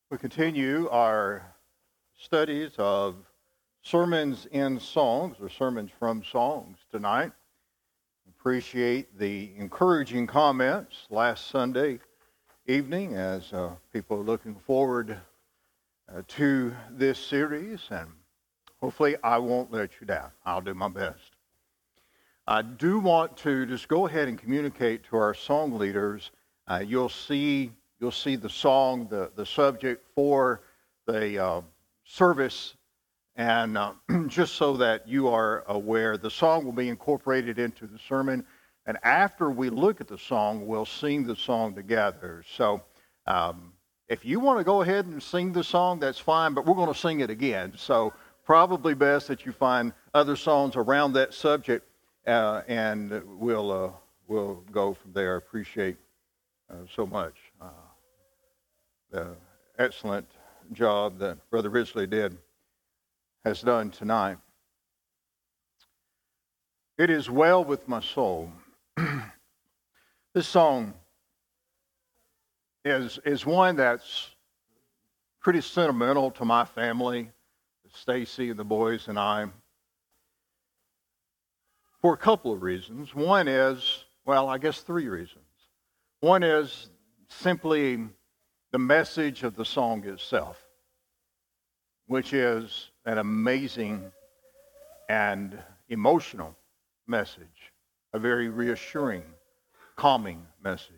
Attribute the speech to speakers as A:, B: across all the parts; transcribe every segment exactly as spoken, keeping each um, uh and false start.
A: We continue our studies of sermons in songs or sermons from songs tonight. Appreciate the encouraging comments last Sunday evening as uh, people are looking forward uh, to this series, and hopefully I won't let you down. I'll do my best. I do want to just go ahead and communicate to our song leaders. Uh, you'll see You'll see the song, the, the subject for the uh, service, and uh, just so that you are aware, the song will be incorporated into the sermon, and after we look at the song, we'll sing the song together. So um, if you want to go ahead and sing the song, that's fine, but we're going to sing it again. So probably best that you find other songs around that subject, uh, and we'll, uh, we'll go from there. I appreciate uh, so much. Uh, the excellent job that Brother Ridgely did has done tonight. It is well with my soul. This song is is one that's pretty sentimental to my family, Stacy and the boys and I, for a couple of reasons. One is, well, I guess three reasons. One is simply the message of the song itself, which is an amazing and emotional message, a very reassuring, calming message.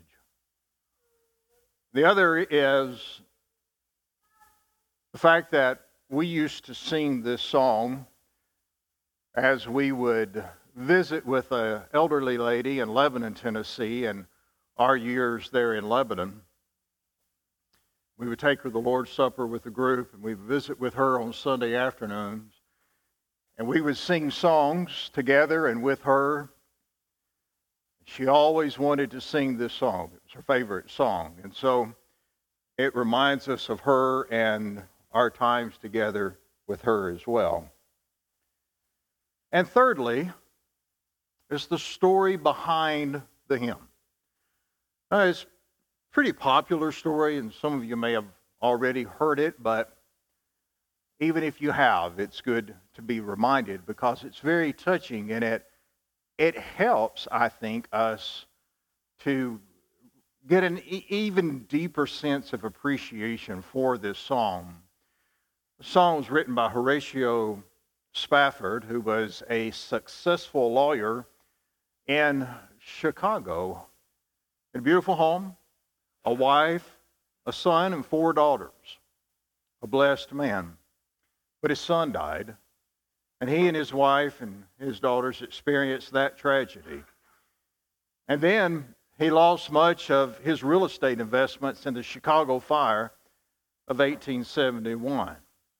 A: The other is the fact that we used to sing this song as we would visit with an elderly lady in Lebanon, Tennessee, and our years there in Lebanon. We would take her to the Lord's Supper with the group, and we would visit with her on Sunday afternoons. And we would sing songs together and with her. She always wanted to sing this song. It was her favorite song. And so it reminds us of her and our times together with her as well. And thirdly, is the story behind the hymn. Now, it's pretty popular story, and some of you may have already heard it, but even if you have, it's good to be reminded because it's very touching, and it it helps, I think, us to get an e- even deeper sense of appreciation for this song. The song was written by Horatio Spafford, who was a successful lawyer in Chicago, in a beautiful home, a wife, a son, and four daughters. A blessed man. But his son died, and he and his wife and his daughters experienced that tragedy. And then he lost much of his real estate investments in the Chicago fire of eighteen seventy-one.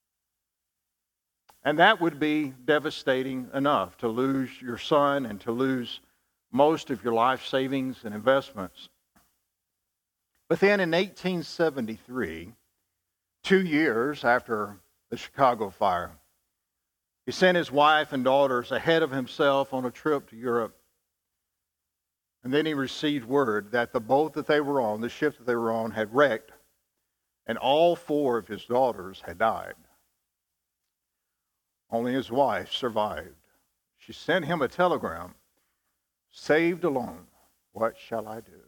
A: And that would be devastating enough to lose your son and to lose most of your life savings and investments. But then in eighteen seventy-three, two years after the Chicago fire, he sent his wife and daughters ahead of himself on a trip to Europe. And then he received word that the boat that they were on, the ship that they were on, had wrecked, and all four of his daughters had died. Only his wife survived. She sent him a telegram, "Saved alone, what shall I do?"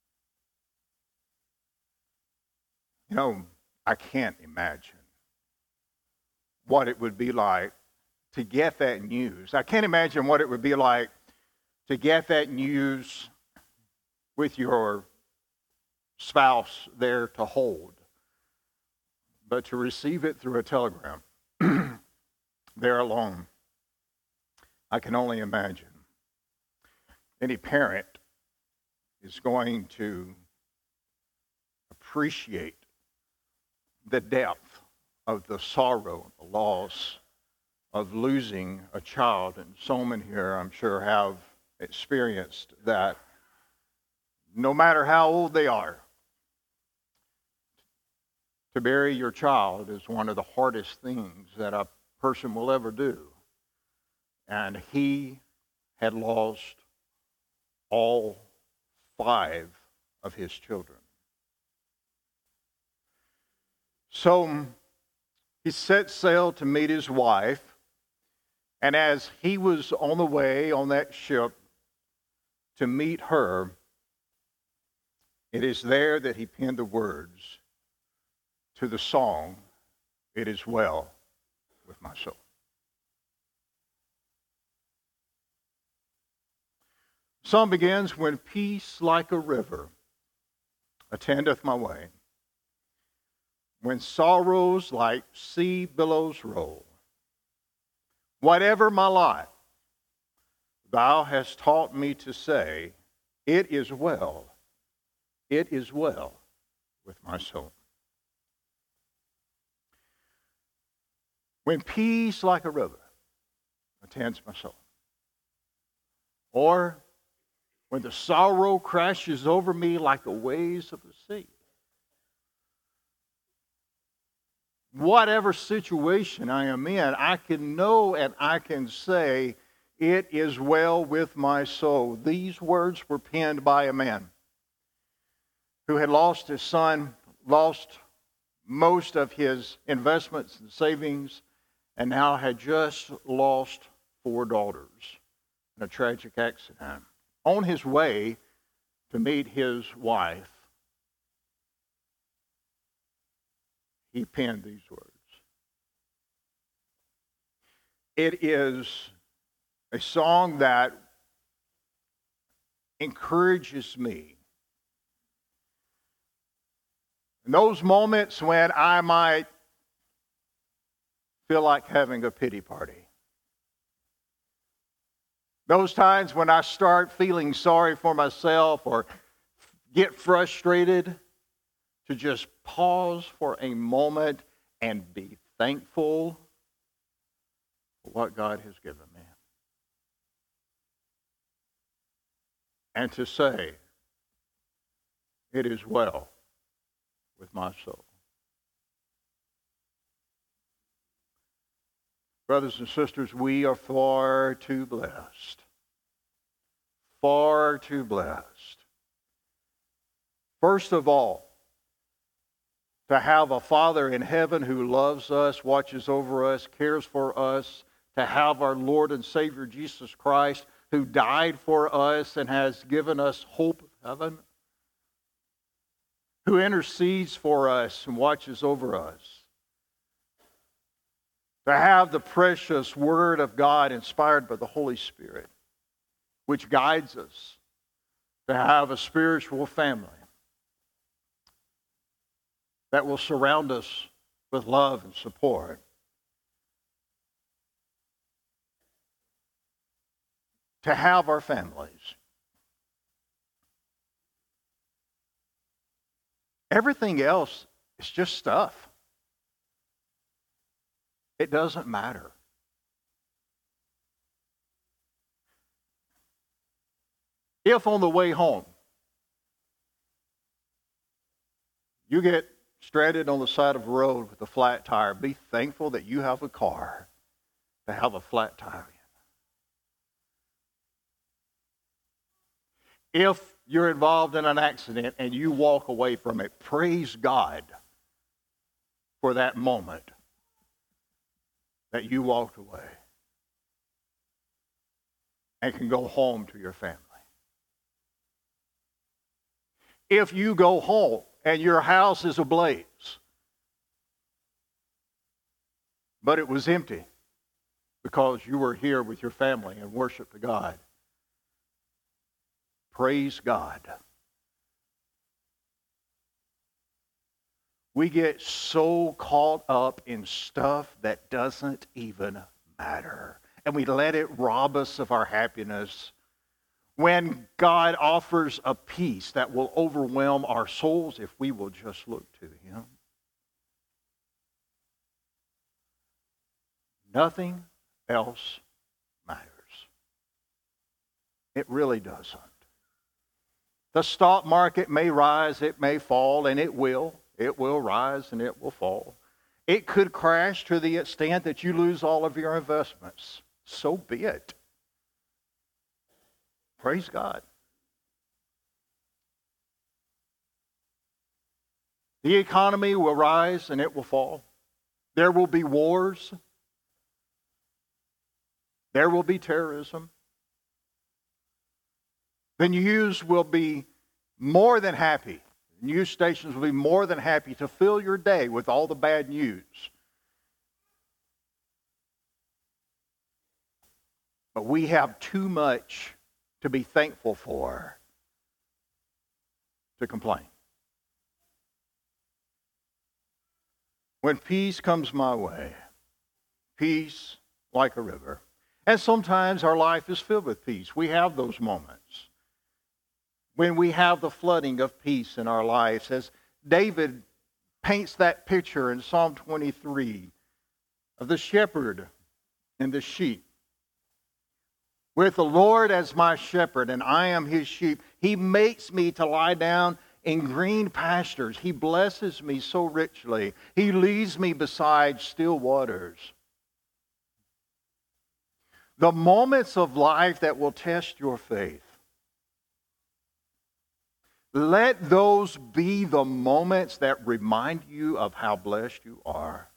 A: You know, I can't imagine what it would be like to get that news. I can't imagine what it would be like to get that news with your spouse there to hold, but to receive it through a telegram, there alone. I can only imagine. Any parent is going to appreciate the depth of the sorrow, the loss of losing a child. And so many here, I'm sure, have experienced that. No matter how old they are, to bury your child is one of the hardest things that a person will ever do. And he had lost all five of his children. So he set sail to meet his wife, and as he was on the way on that ship to meet her, it is there that he penned the words to the song, "It Is Well With My Soul." The song begins, "When peace like a river attendeth my way, when sorrows like sea billows roll, whatever my lot, thou hast taught me to say, it is well, it is well with my soul." When peace like a river attends my soul, or when the sorrow crashes over me like the waves of the sea. Whatever situation I am in, I can know and I can say, it is well with my soul. These words were penned by a man who had lost his son, lost most of his investments and savings, and now had just lost four daughters in a tragic accident. On his way to meet his wife, he penned these words. It is a song that encourages me in those moments when I might feel like having a pity party. Those times when I start feeling sorry for myself or get frustrated, to just pause for a moment and be thankful for what God has given me. And to say, it is well with my soul. Brothers and sisters, we are far too blessed. Far too blessed. First of all, to have a Father in heaven who loves us, watches over us, cares for us. To have our Lord and Savior Jesus Christ who died for us and has given us hope of heaven. Who intercedes for us and watches over us. To have the precious Word of God inspired by the Holy Spirit, which guides us. To have a spiritual family that will surround us with love and support. To have our families. Everything else is just stuff. It doesn't matter. If on the way home you get stranded on the side of the road with a flat tire, be thankful that you have a car to have a flat tire in. If you're involved in an accident and you walk away from it, praise God for that moment that you walked away and can go home to your family. If you go home and your house is ablaze, but it was empty because you were here with your family and worshiped God, praise God. We get so caught up in stuff that doesn't even matter. And we let it rob us of our happiness when God offers a peace that will overwhelm our souls if we will just look to Him. Nothing else matters. It really doesn't. The stock market may rise, it may fall, and it will. It will rise and it will fall. It could crash to the extent that you lose all of your investments. So be it. Praise God. The economy will rise and it will fall. There will be wars. There will be terrorism. The news will be more than happy. News stations will be more than happy to fill your day with all the bad news. But we have too much to be thankful for to complain. When peace comes my way, peace like a river. And sometimes our life is filled with peace. We have those moments when we have the flooding of peace in our lives. As David paints that picture in Psalm twenty-three of the shepherd and the sheep. With the Lord as my shepherd, and I am his sheep, he makes me to lie down in green pastures. He blesses me so richly. He leads me beside still waters. The moments of life that will test your faith, let those be the moments that remind you of how blessed you are.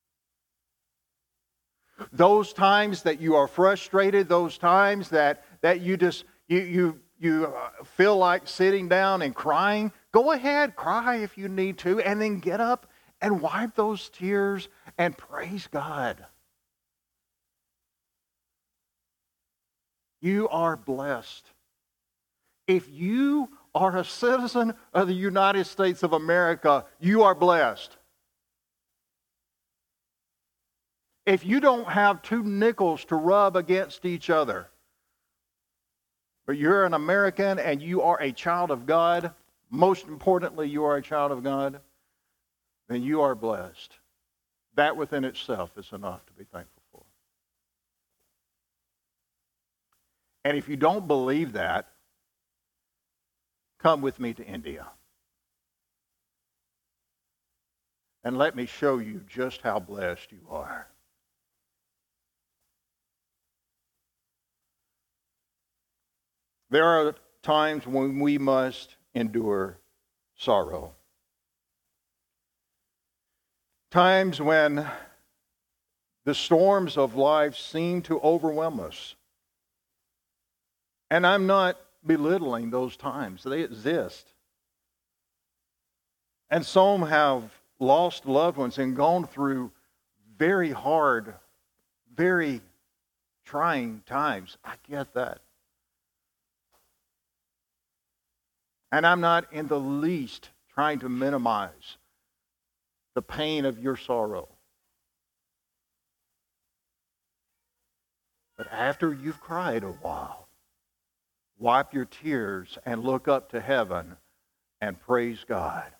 A: Those times that you are frustrated, those times that, that you just you you you feel like sitting down and crying, go ahead, cry if you need to, and then get up and wipe those tears and praise God. You are blessed. If you are a citizen of the United States of America, you are blessed. If you don't have two nickels to rub against each other, but you're an American and you are a child of God, most importantly, you are a child of God, then you are blessed. That within itself is enough to be thankful for. And if you don't believe that, come with me to India. And let me show you just how blessed you are. There are times when we must endure sorrow. Times when the storms of life seem to overwhelm us. And I'm not belittling those times. They exist. And some have lost loved ones and gone through very hard, very trying times. I get that. And I'm not in the least trying to minimize the pain of your sorrow. But after you've cried a while, wipe your tears and look up to heaven and praise God.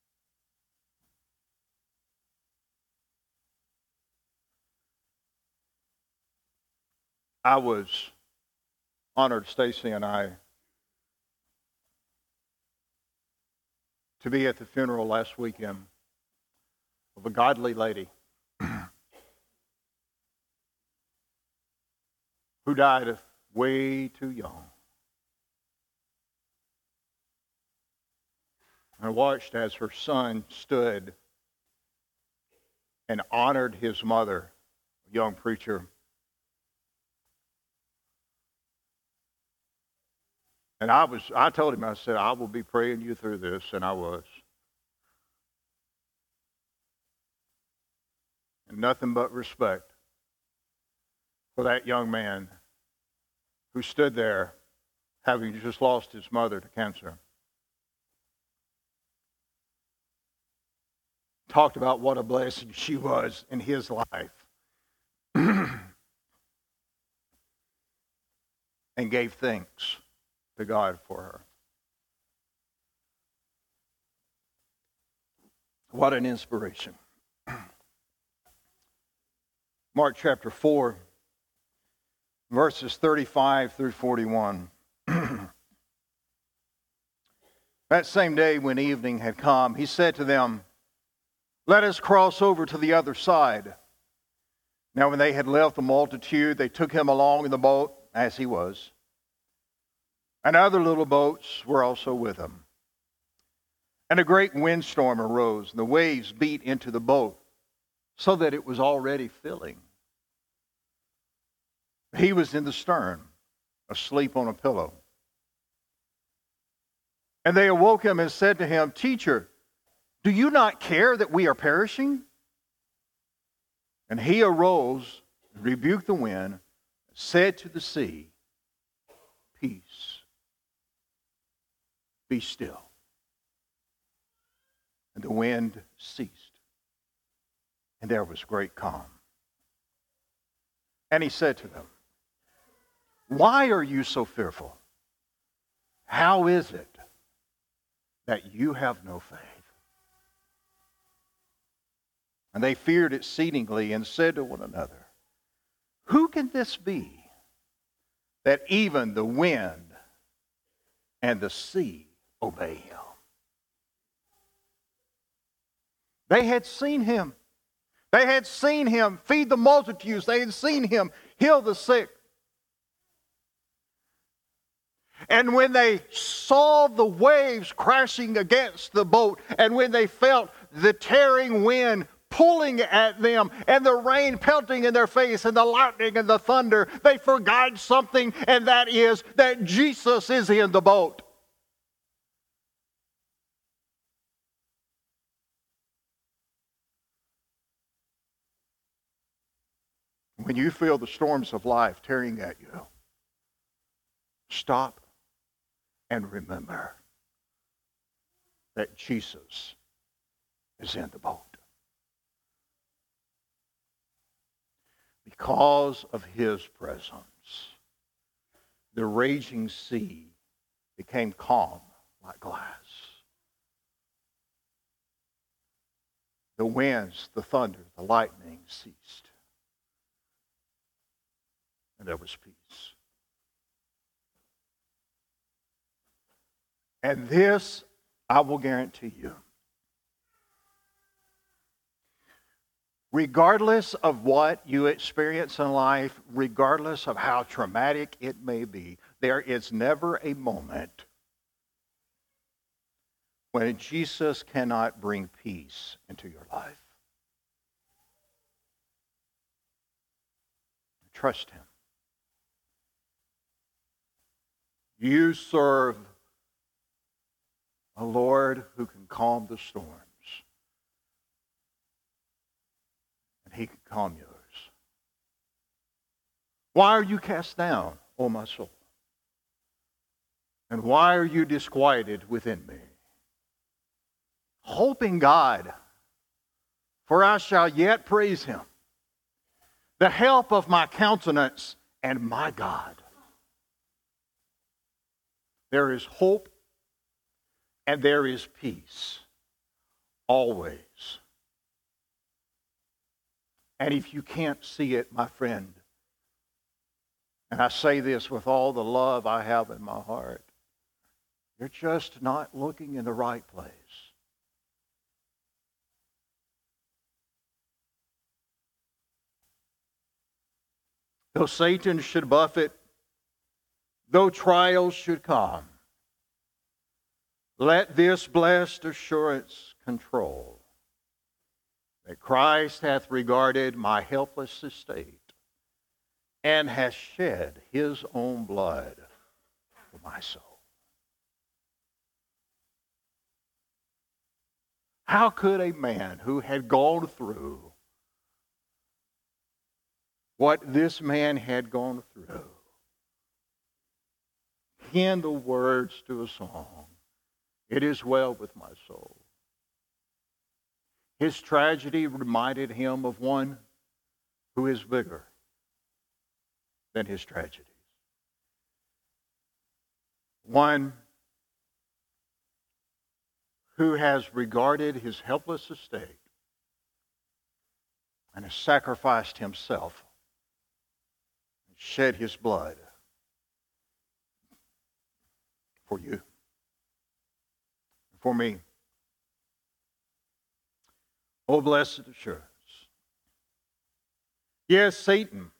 A: I was honored, Stacy and I, to be at the funeral last weekend of a godly lady who died way too young. I watched as her son stood and honored his mother, a young preacher. And I was, I told him, I said, I will be praying you through this, and I was. And nothing but respect for that young man who stood there having just lost his mother to cancer. Talked about what a blessing she was in his life. And gave thanks to God for her. What an inspiration. Mark chapter four, verses thirty-five through forty-one. That same day when evening had come, he said to them, "Let us cross over to the other side." Now when they had left the multitude, they took him along in the boat as he was. And other little boats were also with him. And a great windstorm arose, and the waves beat into the boat, so that it was already filling. He was in the stern, asleep on a pillow. And they awoke him and said to him, "Teacher, do you not care that we are perishing?" And he arose, rebuked the wind, said to the sea, "Peace, be still." And the wind ceased, and there was great calm. And he said to them, "Why are you so fearful? How is it that you have no faith?" And they feared exceedingly and said to one another, "Who can this be, that even the wind and the sea obey him?" They had seen him. They had seen him feed the multitudes. They had seen him heal the sick. And when they saw the waves crashing against the boat, and when they felt the tearing wind pulling at them, and the rain pelting in their face, and the lightning and the thunder, they forgot something, and that is that Jesus is in the boat. When you feel the storms of life tearing at you, stop and remember that Jesus is in the boat. Because of his presence, the raging sea became calm like glass. The winds, the thunder, the lightning ceased. And there was peace. And this, I will guarantee you, regardless of what you experience in life, regardless of how traumatic it may be, there is never a moment when Jesus cannot bring peace into your life. Trust him. You serve a Lord who can calm the storms. And he can calm yours. Why are you cast down, O my soul? And why are you disquieted within me? Hope in God, for I shall yet praise him, the help of my countenance and my God. There is hope and there is peace, always. And if you can't see it, my friend, and I say this with all the love I have in my heart, you're just not looking in the right place. Though Satan should buffet, though trials should come, let this blessed assurance control, that Christ hath regarded my helpless estate, and hath shed his own blood for my soul. How could a man who had gone through what this man had gone through pen the words to a song, "It is well with my soul"? His tragedy reminded him of one who is bigger than his tragedies. One who has regarded his helpless estate and has sacrificed himself and shed his blood for you, for me. Oh, blessed assurance. Yes, Satan.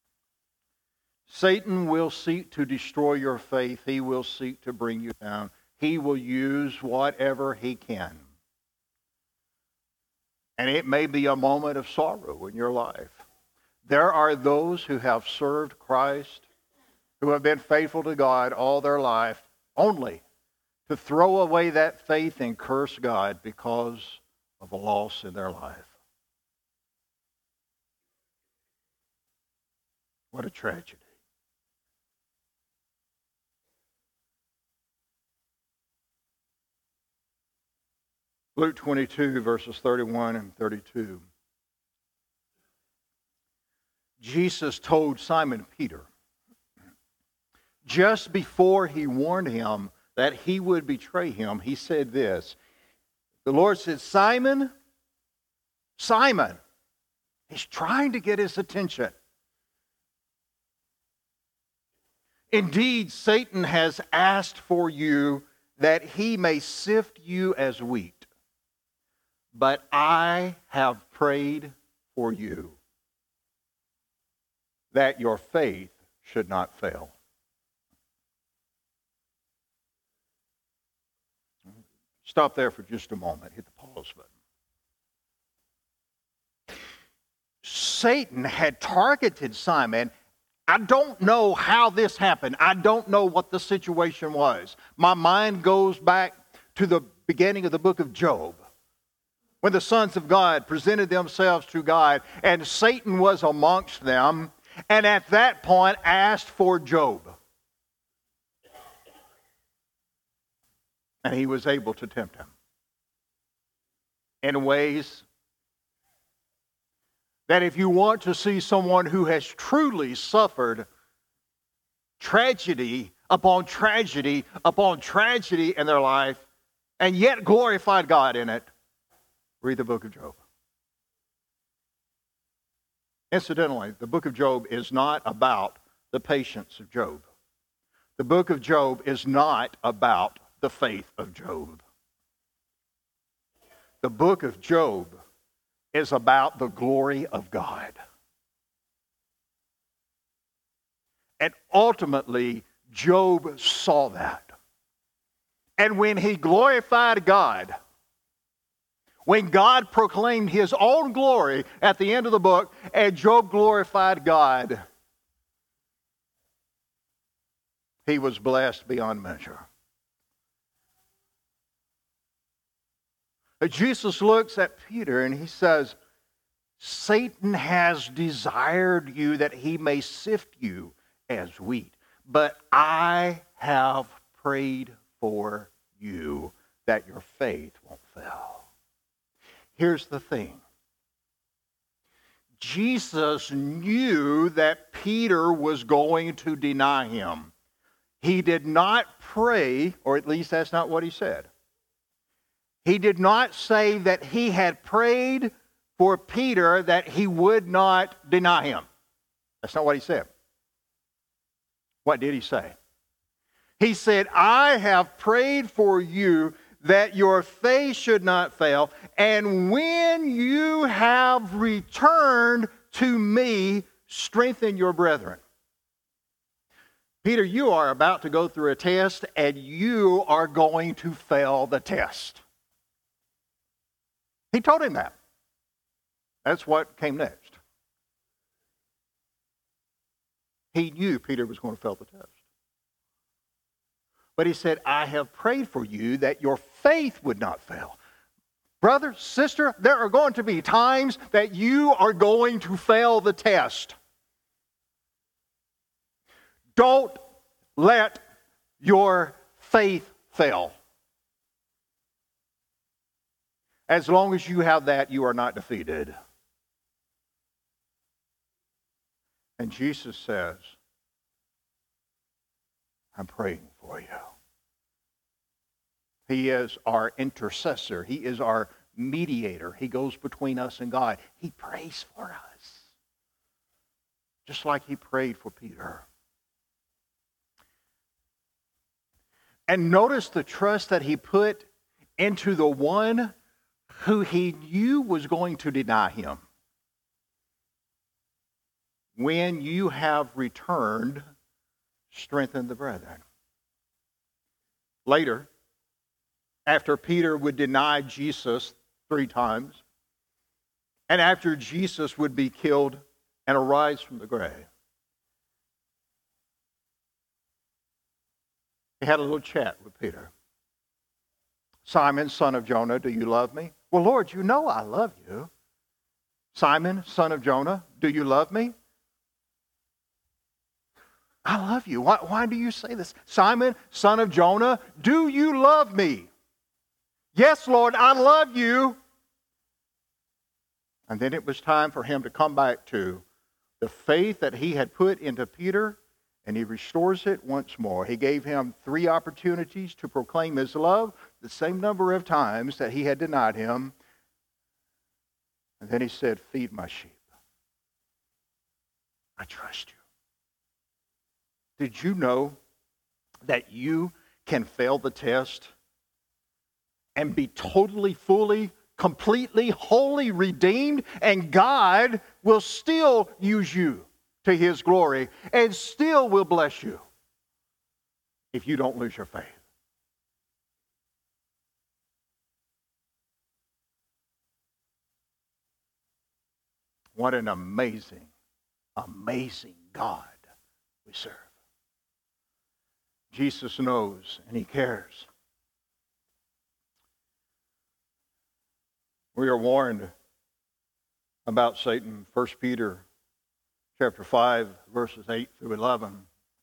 A: Satan will seek to destroy your faith. He will seek to bring you down. He will use whatever He can. And it may be a moment of sorrow in your life. There are those who have served Christ, who have been faithful to God all their life, only to throw away that faith and curse God because of a loss in their life. What a tragedy. Luke twenty-two, verses thirty-one and thirty-two. Jesus told Simon Peter, just before He warned him that He would betray Him, He said this. The Lord said, Simon, Simon. He's trying to get his attention. Indeed, Satan has asked for you that he may sift you as wheat. But I have prayed for you that your faith should not fail. Stop there for just a moment. Hit the pause button. Satan had targeted Simon. I don't know how this happened. I don't know what the situation was. My mind goes back to the beginning of the book of Job, when the sons of God presented themselves to God, and Satan was amongst them, and at that point asked for Job. And he was able to tempt him in ways that if you want to see someone who has truly suffered tragedy upon tragedy upon tragedy in their life, and yet glorified God in it, read the book of Job. Incidentally, the book of Job is not about the patience of Job. The book of Job is not about the faith of Job. The book of Job is about the glory of God. And ultimately, Job saw that. And when he glorified God, when God proclaimed His own glory at the end of the book, and Job glorified God, he was blessed beyond measure. But Jesus looks at Peter and He says, Satan has desired you that he may sift you as wheat, but I have prayed for you that your faith won't fail. Here's the thing. Jesus knew that Peter was going to deny Him. He did not pray, or at least that's not what He said. He did not say that He had prayed for Peter that he would not deny Him. That's not what He said. What did He say? He said, I have prayed for you that your faith should not fail, and when you have returned to me, strengthen your brethren. Peter, you are about to go through a test, and you are going to fail the test. He told him that. That's what came next. He knew Peter was going to fail the test. But he said, I have prayed for you that your faith would not fail. Brother, sister, there are going to be times that you are going to fail the test. Don't let your faith fail. As long as you have that, you are not defeated. And Jesus says, I'm praying for you. He is our intercessor. He is our mediator. He goes between us and God. He prays for us, just like He prayed for Peter. And notice the trust that He put into the one who He knew was going to deny Him. When you have returned, strengthen the brethren. Later, after Peter would deny Jesus three times, and after Jesus would be killed and arise from the grave. He had a little chat with Peter. Simon, son of Jonah, do you love me? Well, Lord, you know I love you. Simon, son of Jonah, do you love me? I love you. Why, why do you say this? Simon, son of Jonah, do you love me? Yes, Lord, I love you. And then it was time for him to come back to the faith that he had put into Peter, and he restores it once more. He gave him three opportunities to proclaim his love, the same number of times that he had denied him. And then he said, feed my sheep. I trust you. Did you know that you can fail the test and be totally, fully, completely, wholly redeemed, and God will still use you to His glory and still will bless you if you don't lose your faith? What an amazing, amazing God we serve. Jesus knows and He cares. We are warned about Satan, First Peter chapter five, verses eight through eleven.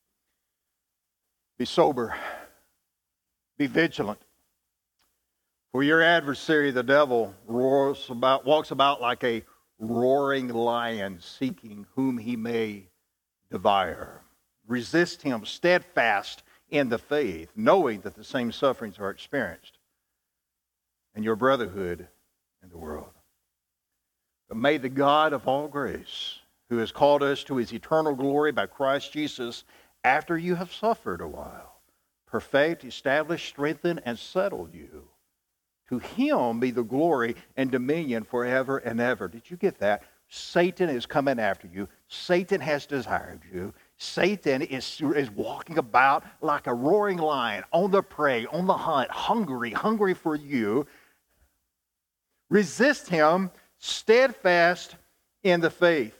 A: Be sober, be vigilant, for your adversary, the devil, roars about, walks about like a roaring lion, seeking whom he may devour. Resist him steadfast in the faith, knowing that the same sufferings are experienced in your brotherhood in the world. But may the God of all grace, who has called us to His eternal glory by Christ Jesus, after you have suffered a while, perfect, establish, strengthen, and settle you. To Him be the glory and dominion forever and ever. Did you get that? Satan is coming after you. Satan has desired you. Satan is, is walking about like a roaring lion, on the prey, on the hunt, hungry, hungry for you. Resist him, steadfast in the faith.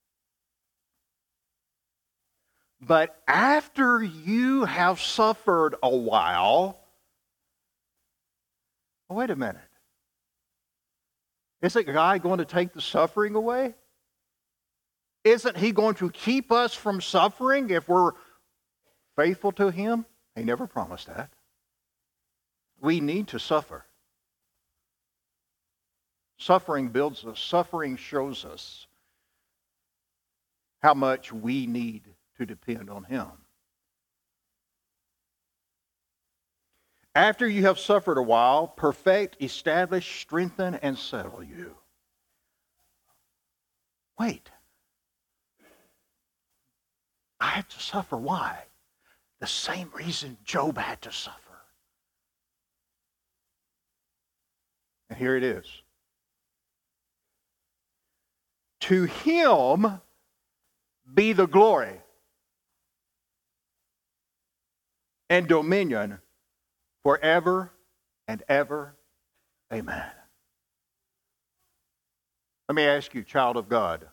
A: But after you have suffered a while, oh, wait a minute. Isn't God going to take the suffering away? Isn't He going to keep us from suffering if we're faithful to Him? He never promised that. We need to suffer. Suffering builds us. Suffering shows us how much we need to depend on Him. After you have suffered a while, perfect, establish, strengthen, and settle you. Wait. I had to suffer. Why? The same reason Job had to suffer. And here it is. To Him be the glory and dominion forever and ever. Amen. Let me ask you, child of God,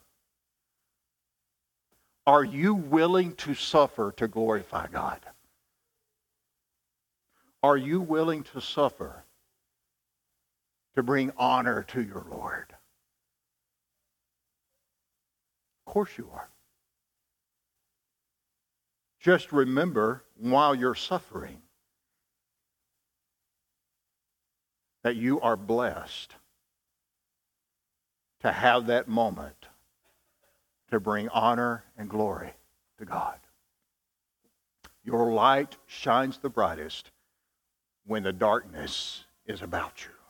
A: are you willing to suffer to glorify God? Are you willing to suffer to bring honor to your Lord? Of course you are. Just remember, while you're suffering, that you are blessed to have that moment to bring honor and glory to God. Your light shines the brightest when the darkness is about you.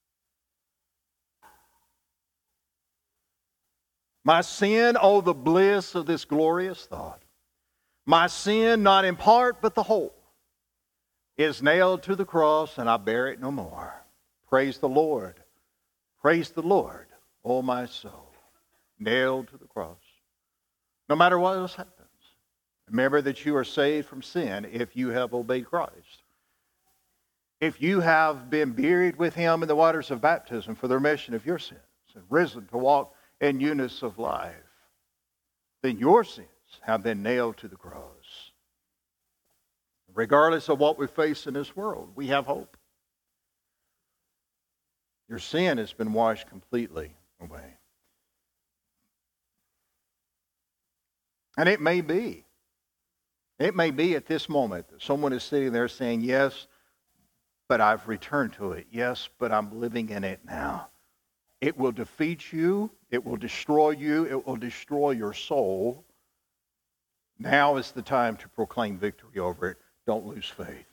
A: My sin, oh, the bliss of this glorious thought. My sin, not in part, but the whole, is nailed to the cross, and I bear it no more. Praise the Lord. Praise the Lord, oh my soul. Nailed to the cross. No matter what else happens, remember that you are saved from sin if you have obeyed Christ. If you have been buried with him in the waters of baptism for the remission of your sins and risen to walk in newness of life, then your sins have been nailed to the cross. Regardless of what we face in this world, we have hope. Your sin has been washed completely away. And it may be, it may be at this moment that someone is sitting there saying, yes, but I've returned to it. Yes, but I'm living in it now. It will defeat you. It will destroy you. It will destroy your soul. Now is the time to proclaim victory over it. Don't lose faith.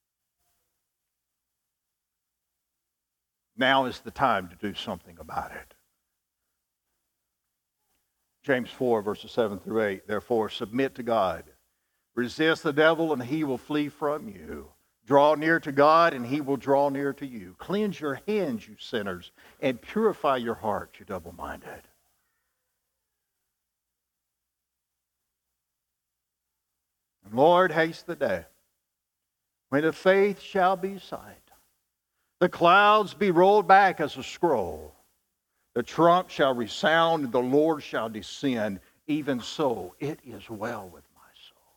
A: Now is the time to do something about it. James four, verses seven through eight. Therefore, submit to God. Resist the devil, and he will flee from you. Draw near to God, and he will draw near to you. Cleanse your hands, you sinners, and purify your hearts, you double-minded. And Lord, haste the day when the faith shall be sight, the clouds be rolled back as a scroll, the trump shall resound, and the Lord shall descend. Even so, it is well with my soul.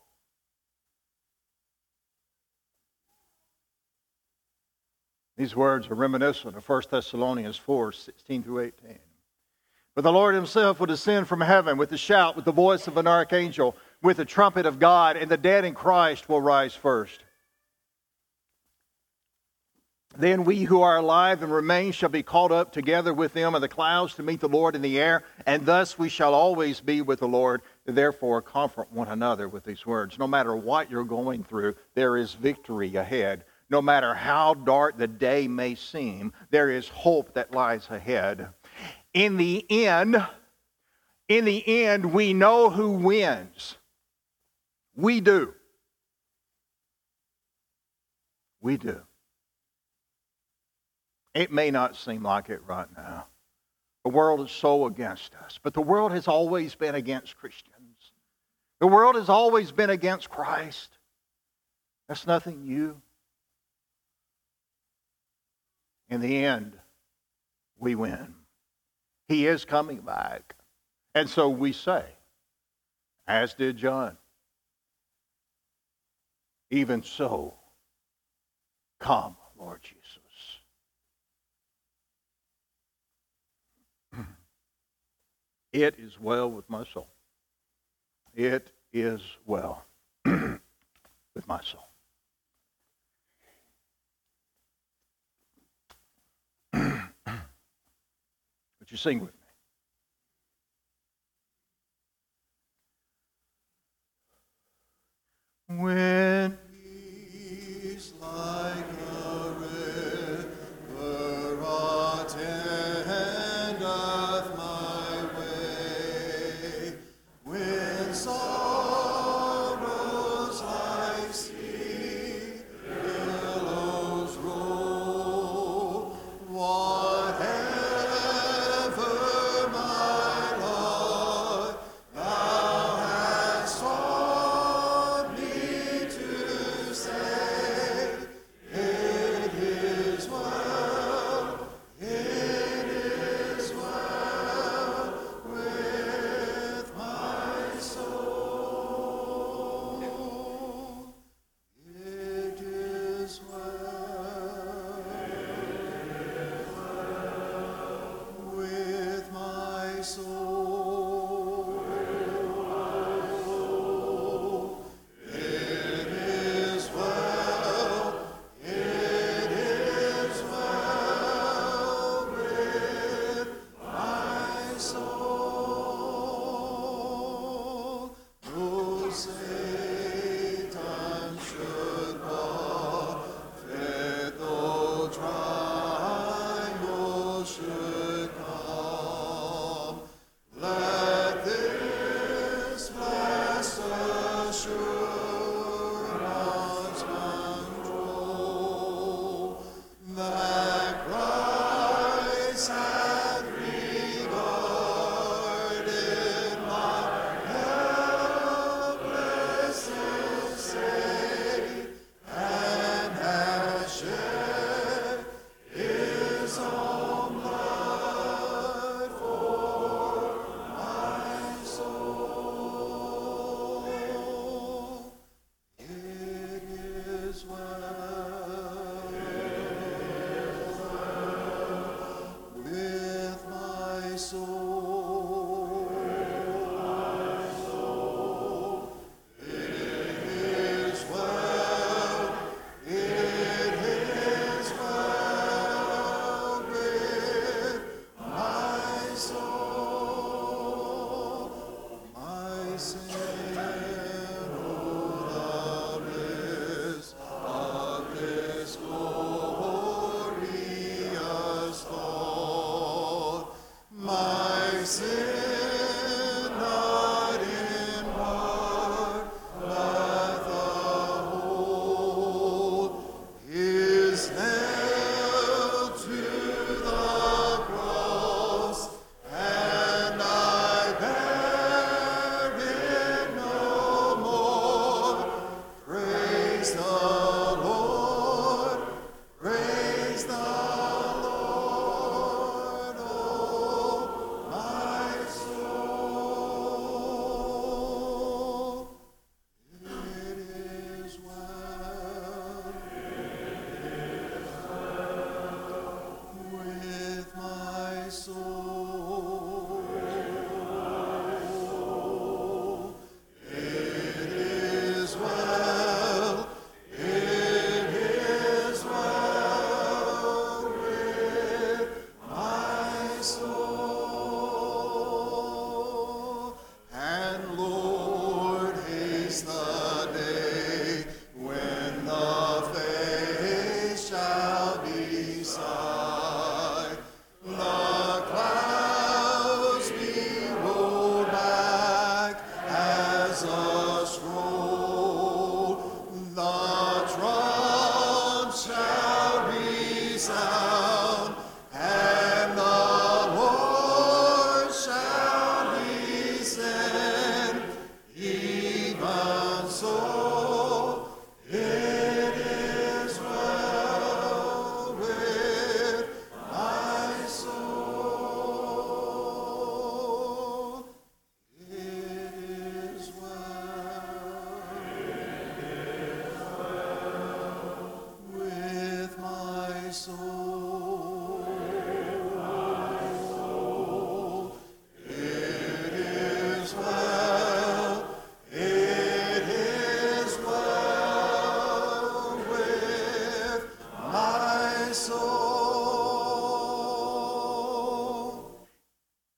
A: These words are reminiscent of First Thessalonians four, sixteen through eighteen. But the Lord himself will descend from heaven with a shout, with the voice of an archangel, with the trumpet of God, and the dead in Christ will rise first. Then we who are alive and remain shall be caught up together with them in the clouds to meet the Lord in the air, and thus we shall always be with the Lord. Therefore, comfort one another with these words. No matter what you're going through, there is victory ahead. No matter how dark the day may seem, there is hope that lies ahead. In the end, in the end, we know who wins. We do. We do. It may not seem like it right now. The world is so against us. But the world has always been against Christians. The world has always been against Christ. That's nothing new. In the end, we win. He is coming back. And so we say, as did John, even so, come, Lord Jesus. It is well with my soul. It is well with my soul. Would you sing with me? When peace like a river attendeth my way, when sorrows like sea billows roll, whatever my Lord, thou hast taught me to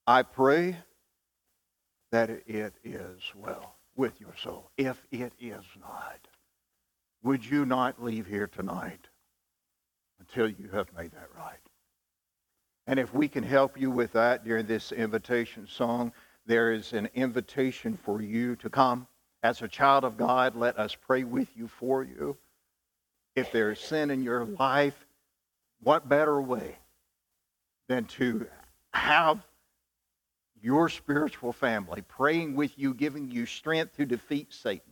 A: I pray that it is well with your soul. If it is not, would you not leave here tonight until you have made that right? And if we can help you with that during this invitation song, there is an invitation for you to come. As a child of God, let us pray with you, for you. If there is sin in your life, what better way than to have your spiritual family praying with you, giving you strength to defeat Satan.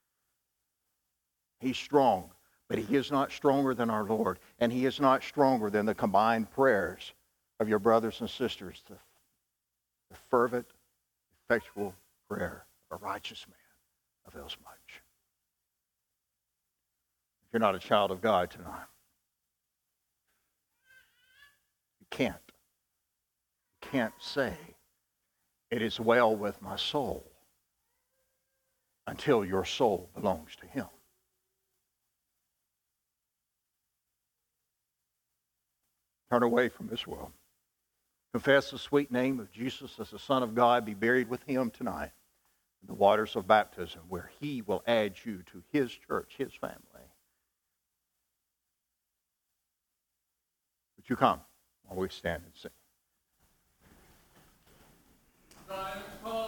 A: He's strong, but he is not stronger than our Lord, and he is not stronger than the combined prayers of your brothers and sisters, the, the fervent, effectual prayer of a righteous man avails much. If you're not a child of God tonight, you can't. You can't say, it is well with my soul, until your soul belongs to him. Turn away from this world. Confess the sweet name of Jesus as the Son of God. Be buried with him tonight in the waters of baptism, where he will add you to his church, his family. Would you come while we stand and sing?